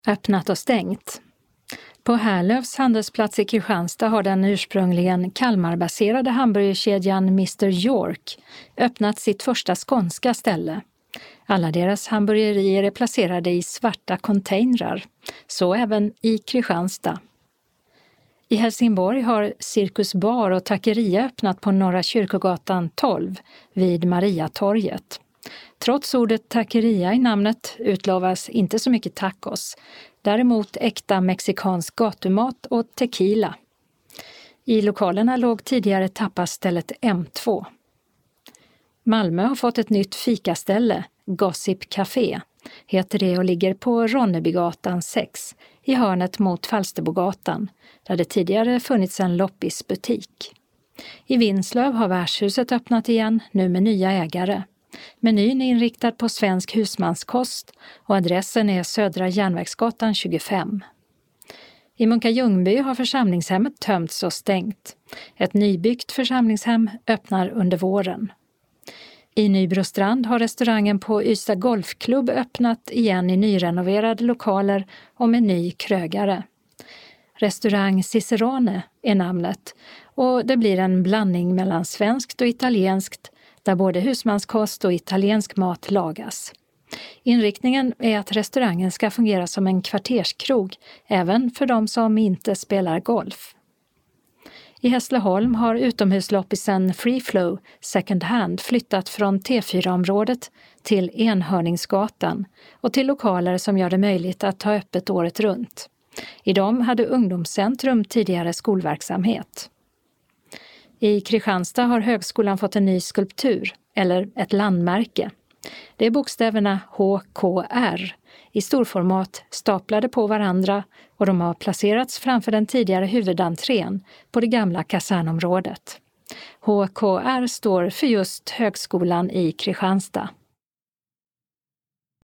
Öppnat och stängt. På Härlövs handelsplats i Kristianstad har den ursprungligen Kalmarbaserade hamburgerkedjan Mr. York öppnat sitt första skånska ställe. Alla deras hamburgerier är placerade i svarta containrar, så även i Kristianstad. I Helsingborg har Cirkus Bar och Taqueria öppnat på Norra Kyrkogatan 12 vid Mariatorget. Trots ordet taqueria i namnet utlovas inte så mycket tacos, däremot äkta mexikansk gatumat och tequila. I lokalerna låg tidigare tapasstället M2. Malmö har fått ett nytt fikaställe, Gossip Café, heter det och ligger på Ronnebygatan 6 i hörnet mot Falsterbogatan, där det tidigare funnits en loppisbutik. I Vinslöv har värdshuset öppnat igen, nu med nya ägare. Menyn är inriktad på svensk husmanskost och adressen är Södra Järnvägsgatan 25. I Munka Ljungby har församlingshemmet tömts och stängt. Ett nybyggt församlingshem öppnar under våren. I Nybrostrand har restaurangen på Ystad Golfklubb öppnat igen i nyrenoverade lokaler och med ny krögare. Restaurang Cicerone är namnet och det blir en blandning mellan svenskt och italienskt där både husmanskost och italiensk mat lagas. Inriktningen är att restaurangen ska fungera som en kvarterskrog även för de som inte spelar golf. I Hässleholm har utomhusloppisen Free Flow Second Hand flyttat från T4-området till Enhörningsgatan och till lokaler som gör det möjligt att ta öppet året runt. I dem hade ungdomscentrum tidigare skolverksamhet. I Kristianstad har högskolan fått en ny skulptur, eller ett landmärke. Det är bokstäverna HKR i storformat staplade på varandra och de har placerats framför den tidigare huvudentrén på det gamla kasernområdet. HKR står för just Högskolan i Kristianstad.